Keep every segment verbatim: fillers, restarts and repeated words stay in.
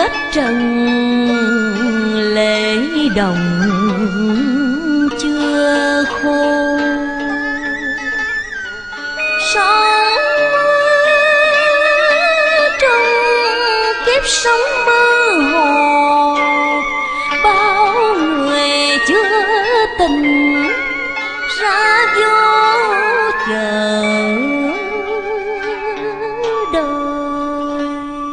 khách trần lễ đồng chưa khô. Sống trong kiếp sống mơ hồ, bao người chưa tình ra vô chờ đời.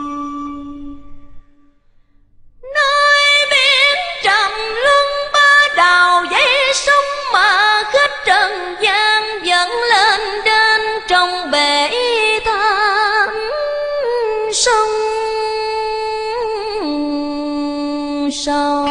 Nơi biển trầm luân ba đào dây sông mà khách trần gian dẫn lên đến trong bể thăm sông sâu.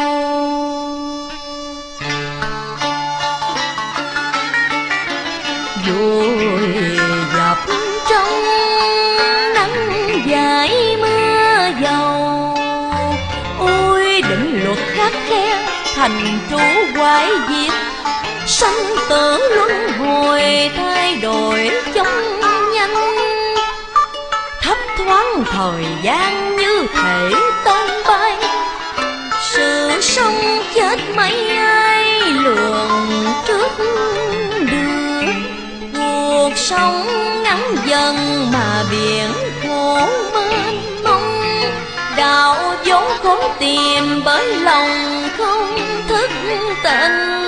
Vội dập trong nắng dài mưa dầu, ôi định luật khắc khe thành trụ quái diệt. Sanh tử luân hồi thay đổi chóng nhanh, thấp thoáng thời gian như thể tan bay. Sự sống chết mấy ai lường trước được, cuộc sống ngắn dần mà biển khổ mênh mông. Đạo vốn khốn tìm bởi lòng không thức tỉnh,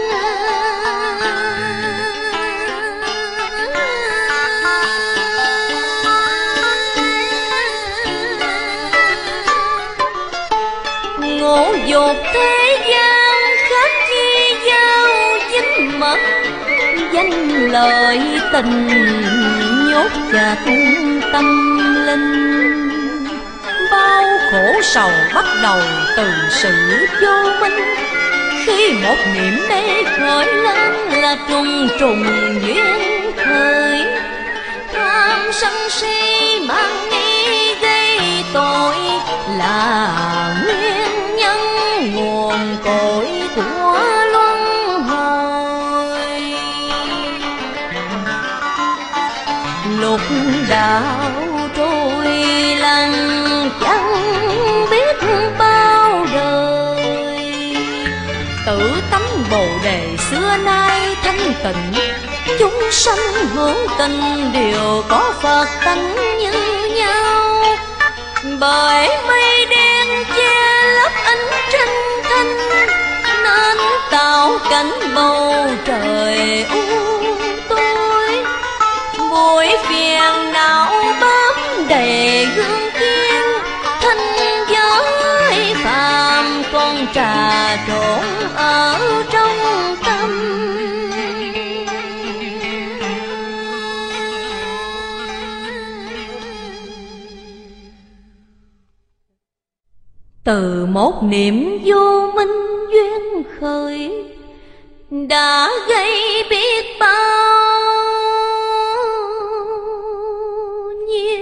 ngộ dột thế gian khác chi giao dính mất. Danh lời tình nhốt chặt tâm linh, bao khổ sầu bắt đầu từ sự vô minh. Khi một niệm mê khởi lên là trùng trùng duyên khởi. Tham sân si mang nghi gây tội là nguyên nhân nguồn cội của luân hồi. Lục đạo trôi lăn chẳng biết bao đời, tự tánh bồ đề xưa nay thanh tịnh. Chúng sanh hưởng tình đều có Phật tánh như nhau, bởi mây đen che lấp ánh trăng thanh nên tạo cảnh bầu trời u tối. Vui phiền não bám đầy gương kiên, thanh giới phàm con trà trộn ở trong tâm. Từ một niệm vô minh duyên khởi đã gây biết bao nhiêu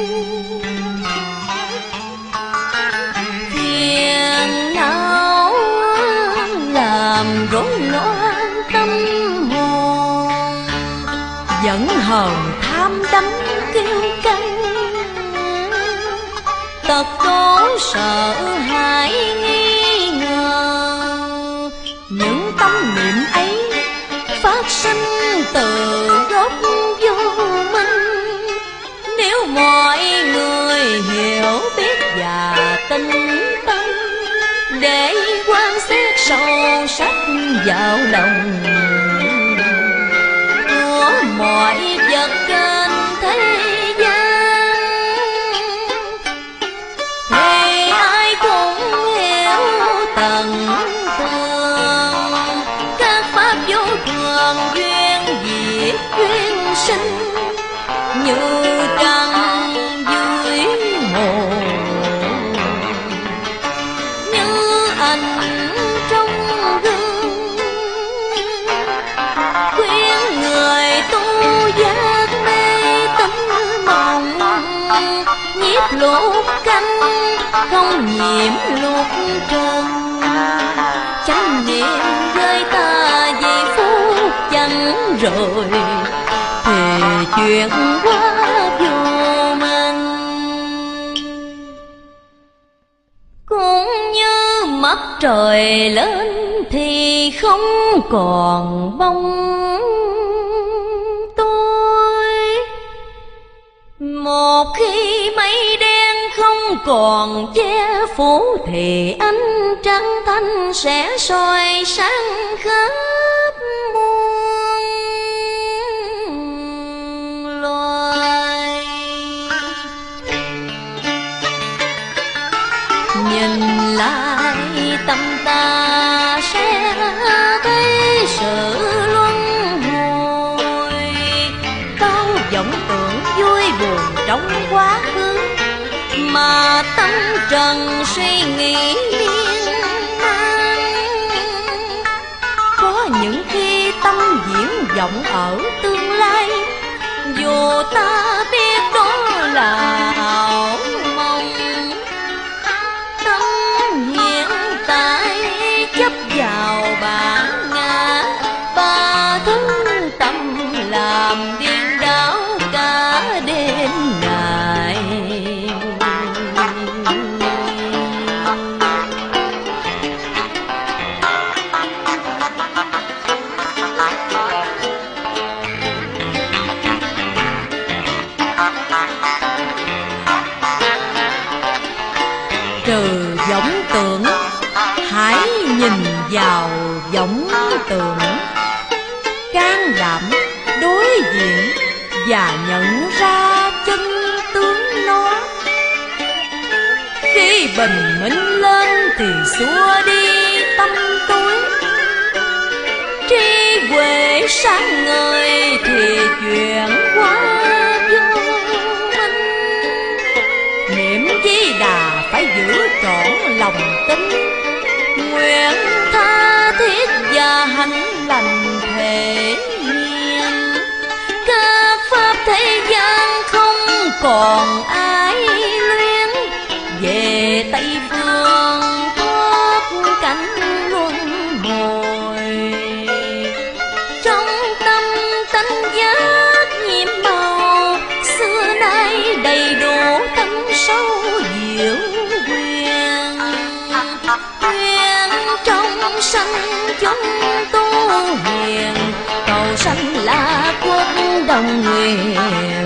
phiền não, làm rối loạn tâm hồn, giận hờn tham đắm kêu căng, tật tố sợ hãi nghi ngờ. Những tâm niệm ấy phát sinh từ gốc vô minh. Nếu mọi người hiểu biết và tinh tâm, để quan sát sâu sắc vào lòng của mọi vật trên thế gian, thì ai cũng hiểu tận tường các pháp vô thường duyên diệt duyên sinh, như trăng dưới hồ, như ảnh trong gương, khuyên người tu giác mê tính mộng, nhiếp lục canh không nhiễm lục trần. Chánh niệm với ta vì phút chẳng rồi, thì chuyện quá vô minh. mắt trời lên thì không còn bóng tôi. Một khi mây đen không còn che phủ thì ánh trăng thanh sẽ soi sáng khắp muôn loài. Nhìn lại tâm ta sẽ thấy sự luân hồi, bao vọng tưởng vui buồn trong quá khứ mà tâm trần suy nghĩ miên man. Có những khi tâm diễn vọng ở tương lai, dù ta biết đó là ảo mộng. Tâm hiện tại chấp vào bản ngã, ba thứ tâm làm điên đảo cả đêm ngày. Trừ vọng tưởng, hãy nhìn vào vọng tưởng, can đảm đối diện và nhận ra chân tướng nó. Khi bình minh lên thì xua đi tâm tối, trí huệ sáng ngời thì chuyển qua vô minh. Niệm Di Đà phải giữ trọn lòng tin, nguyện tha thiết và hạnh lành thể hiện. Các pháp thế gian không còn ai luyến, về Tây phương thoát cảnh luân hồi. Trong tâm tánh giác nhiệm màu, xưa nay đầy đủ tâm sâu diệu quyền. Nguyện trong sanh chúng tu hiền, cầu sanh là quốc đồng nguyện.